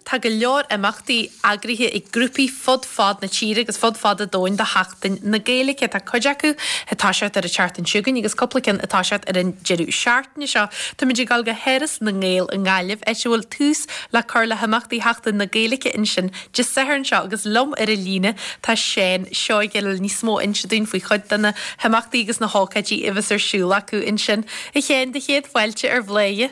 tá go leor amachtaí agrithe ag grúpi fod na tíre agus fod a dóin de hatain na Gaeilge tá coideacu atá seart ar a chartan siúgan agus coplacin atá seart ar an jeú seaartne seo Tá muidir gal go heras na ngéil an gáileh bhfuil túús le chuir le hamachtaí hachtain na Gaeilge in sin just saharn seo agus lom ar a líne tá sé seo geil ní smó inseún faoi chud dana hamachtaí agus na hácaidí ihs ar siúla acu in sin I chéan de chéad bhailte ar bléie.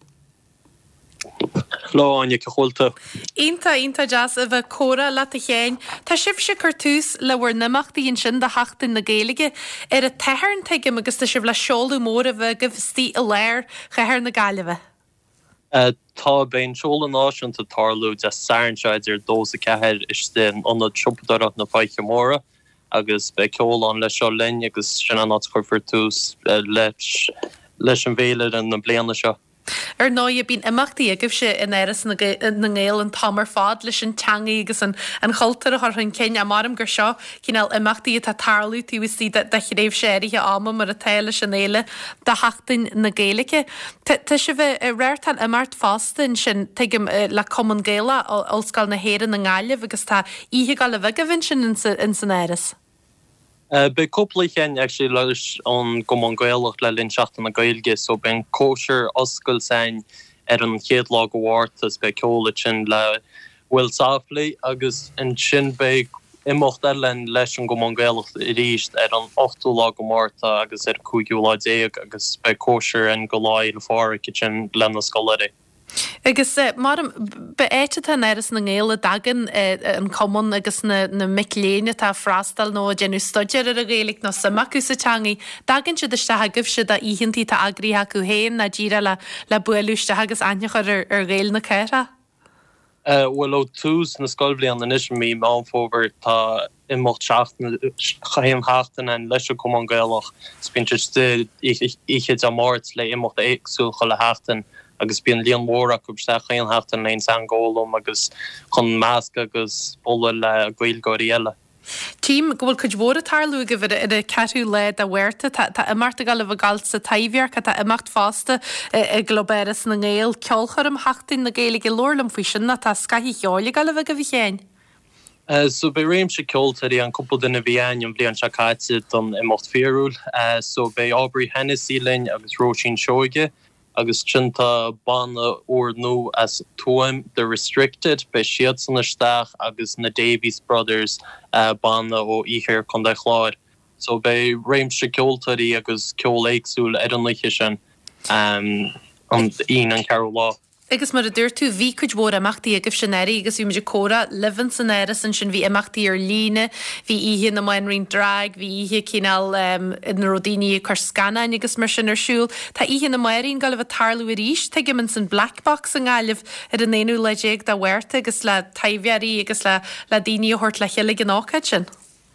Láine ceholta. Ínta jazz a bheith córa le a chéin, Tá sibh se cartús le bhar namachtaí in sin de hatain na Gaeilge ar a teharn teige agus tá sibh le seolú mór a bheith go bhtí a léir chethir na Gaillimhe. Tá ben seola náisiúnta tarlú de sairnseid ar dósa ceir is den anna trompetarach na Faiche Móra agus be ceolán le seo linn agus sin an chuirfir tús leis an bhéile an na bliana seo. Ar ná a bín imachtaí a gibh se in éras na ngéil an tamar fád leis an teangaí agus an choultar a thun cin a marm gur seo cíál imachtaí tá tarlú túí de réibh séirithe ama mar a taile sin éile de hatain na Gaeilge. Tá si bheith réirtan imart fástain sin tuigim le common géile olscail na héan na Gaillimh agus tá ihe gal a bheith vin sin in san éras. Be kopplichen actually leis an gomon goelach le linschaft na Gaeilge so ben kosher oskul sein an héadlá gohhartas be ceolachin le bhfuil saflí agus an sin be imocht ellen leis an gomon goelach ríist an 8lá gomórta agus 5 agus be kosher an goláil fáric sin lena scoláide. Agus marm be éite tá éras na ngéile dagan an common agus na miléine tá frástal nó genú stoidir ar a rélik nó samachú sa teangaí dagan si deiste hagah si a íhintí tá agríthe acu héin na ddíra le buúiste agus ainechar ar réil na ceire? Well ó túús na scoilblian an is mí má fóver tá imocht seacht na chaim hátain an leis kom an gailach spinste ich a mát le imocht éagsú cho le hátain agus bíon líon móra go se chéan hátain leon san ggólum agus chun másc agus bóla le gcuil goíile. Tím gohfuil chuid bhór tarlú go bhid a ceú le a bhuirta tá imarta gal bh gal sa taimhear tá imacht fásta i globéras na ngéil ceolchar am hatain na Gaeilge lorlam fao sin na tá scaithí cheála gal bh go bhí chéin. So be réim se ceoltarí an couple duna bhíin an blian seáite don imocht féúil, so be Aubrey Hennessy linn agus Roisin Seoige, agus tsinta banna or nó as tuaim The Restricted be siad san isteach agus na Davies Brothers banna ó ihir chun de chláir. So be réim se ceoltarí agus ceol éagsúil an leiche sin an an Carol lá. Agus mar a dúir tú bhí chuid bhór amachtaí agah sinnéirí agus bhí muidir córa levan san éras an sin bhí amachtaí ar líne, bhí ihe na mainrin drag, bhí ihe cíál in na rodíine chu scannain agus mar sin arsúil. Tá ihe na mairín gal bh tarlú a ríis, te man san blackbox an gáileh ar an éú leéag de bhuirta agus le taimhearí agus le daine hort le cheile an ácaid sin.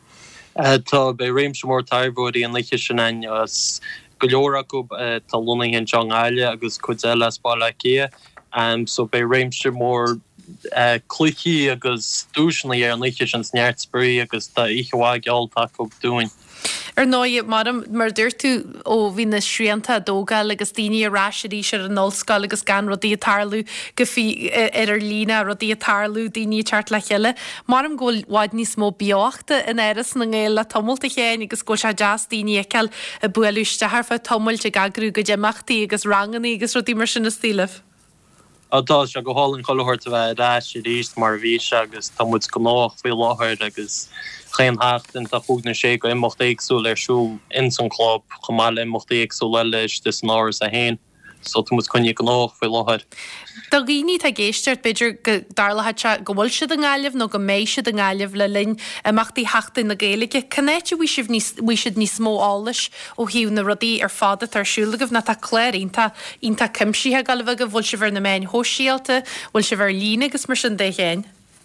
Tá be réim sem mór tairbóí an leiche sin as go leor go talúna hen John Eile agus chuile spála cia. So be réimse mór cluichi agus dúisna ar an leiche an sneart sprí agus tá ichehá gealtá go dúin. Ar náid mar dúir tú ó bhí na sríanta dóga agus daine aráisií se an nóscail agus gan rodí tarlú go fi ar lína rodí tarlú daine teart le cheile. Marm ggóil bháid níos mó beachta in éras na ngéil le tomulta chéin agus go se jazz daine eiceil a buúiste harfa tomulte gagrú go deachtaí agus ranganí agus rodí mar sin na stíileh. Tá se go hálan chohairt a bheith ráisi ríist mar bhí agus tá muid go nach fé láthir agus chéan hátain tá chugna sé go imocht éagsú arsúl in san club chomáile imocht éagsú le leis des náras a héin, so tú mu chunne go nach fé láthir. Tá rií tá géisteart beidir darlathe go bhfuil siad an gáileh nó go mééis siad an gáileh le linn amachtaí hatain na Gaeilge. Canéite bhí siad níos mó álais ó hiú na rodí ar fáda tarsúlagah na tá cléirínta ínta cimsíthe galbh go bhfuil si bhar na main hóisialta, bhfuil si bhar lína agus mar sin de chéin.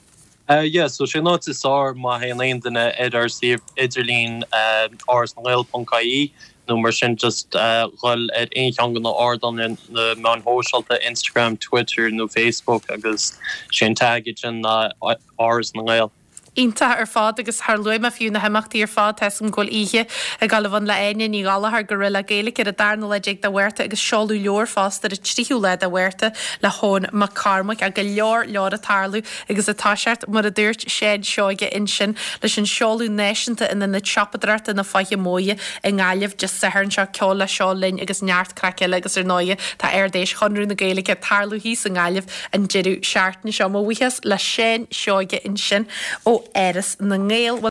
So sé ná is á má hé leon duine idir si idirlín ars na Gael.caí nó mar sin just ghil eincheangan na ardan in na man hóisialta Instagram, Twitter nó Facebook agus sin tagid sin ars na Gael. Ínta ar fád agus th luim a fiú na haachtaí ar fád team ghil ihe a gal bhan le aine ní galthar gorilla géala ar a darna le ag de bhuirta agus seáú leor fástar a tríú le a bhuirta le hón má carmach a go leor a tarlú agus atáseart mar a dúirt séad seoige in sin leis sin seáú néisianta ina na chapadrata na faiche móie i gáileh just sahann seo ceola seálinn agus neart craceile agus ar 9 tá airdéis chunrú na géalacha tarlú hí an gáileh an jeú seaartna seo mhuichas le sé seoige in sin ó Eris na ngéal